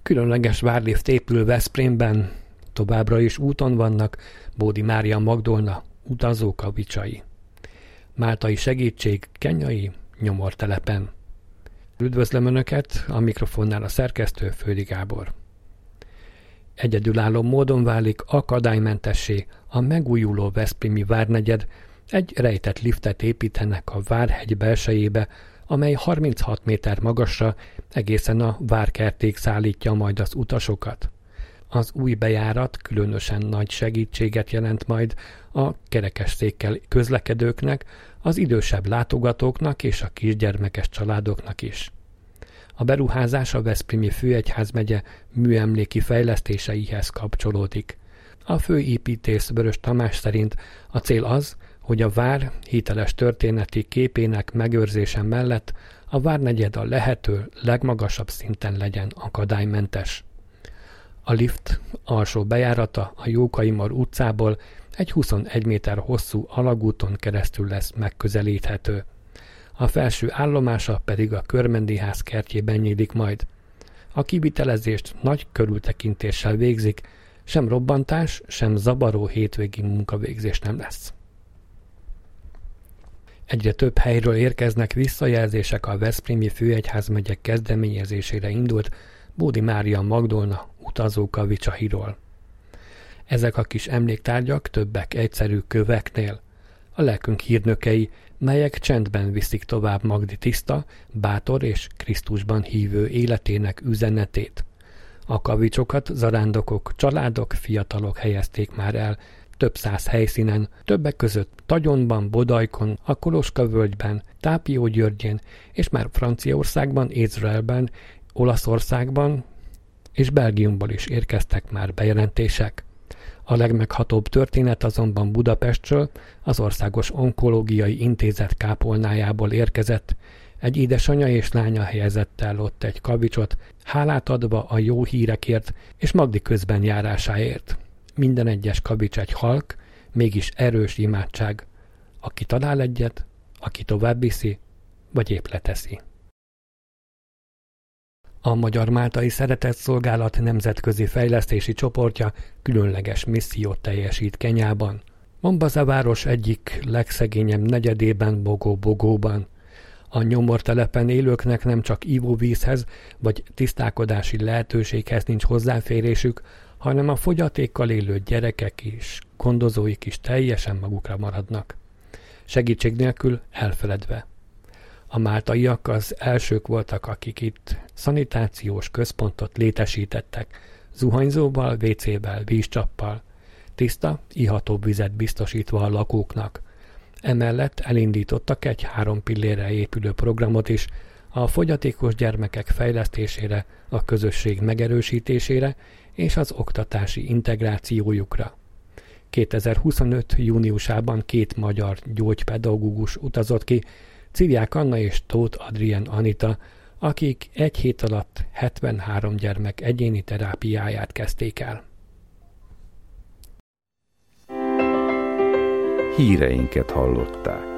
Különleges várlift épül Veszprémben, továbbra is úton vannak Bódi Mária Magdolna utazókavicsai. Máltai segítség Kenyai nyomortelepen. Üdvözlöm Önöket, a mikrofonnál a szerkesztő Földi Gábor. Egyedülálló módon válik akadálymentessé a megújuló veszprémi várnegyed, egy rejtett liftet építenek a Várhegy belsejébe, amely 36 méter magasra egészen a várkertig szállítja majd az utasokat. Az új bejárat különösen nagy segítséget jelent majd a kerekesszékkel közlekedőknek, az idősebb látogatóknak és a kisgyermekes családoknak is. A beruházás a Veszprémi Főegyházmegye műemléki fejlesztéseihez kapcsolódik. A főépítész Vörös Tamás szerint a cél az, hogy a vár hiteles történeti képének megőrzése mellett a várnegyed a lehető legmagasabb szinten legyen akadálymentes. A lift alsó bejárata a Jókai-Mar utcából egy 21 méter hosszú alagúton keresztül lesz megközelíthető. A felső állomása pedig a Körmendi ház kertjében nyílik majd. A kivitelezést nagy körültekintéssel végzik, sem robbantás, sem zavaró hétvégi munkavégzés nem lesz. Egyre több helyről érkeznek visszajelzések a Veszprémi Főegyházmegye kezdeményezésére indult Bódi Mária Magdolna utazókavicsairól. Ezek a kis emléktárgyak többek egyszerű köveknél. A lelkünk hírnökei, melyek csendben viszik tovább Magdi tiszta, bátor és Krisztusban hívő életének üzenetét. A kavicsokat zarándokok, családok, fiatalok helyezték már el több száz helyszínen, többek között Tagyonban, Bodajkon, a Koloska-völgyben, Tápiógyörgyén és már Franciaországban, Izraelben, Olaszországban és Belgiumból is érkeztek már bejelentések. A legmeghatóbb történet azonban Budapestről, az Országos Onkológiai Intézet kápolnájából érkezett. Egy édesanyja és lánya helyezett el ott egy kavicsot, hálát adva a jó hírekért és Magdi közben járásáért. Minden egyes kavics egy halk, mégis erős imádság. Aki talál egyet, aki tovább viszi, vagy épp leteszi. A Magyar Máltai Szeretetszolgálat nemzetközi fejlesztési csoportja különleges missziót teljesít Kenyában. Mombasa város egyik legszegényebb negyedében, Bogó-Bogóban. A nyomortelepen élőknek nem csak ivóvízhez vagy tisztálkodási lehetőséghez nincs hozzáférésük, hanem a fogyatékkal élő gyerekek is, gondozóik is teljesen magukra maradnak. Segítség nélkül elfeledve. A máltaiak az elsők voltak, akik itt szanitációs központot létesítettek, zuhanyzóval, WC-vel, vízcsappal, tiszta, iható vizet biztosítva a lakóknak. Emellett elindítottak egy 3 pillérre épülő programot is, a fogyatékos gyermekek fejlesztésére, a közösség megerősítésére és az oktatási integrációjukra. 2025. júniusában 2 magyar gyógypedagógus utazott ki, Ciriák Anna és Tóth Adrien Anita, akik egy hét alatt 73 gyermek egyéni terápiáját kezdték el. Híreinket hallották.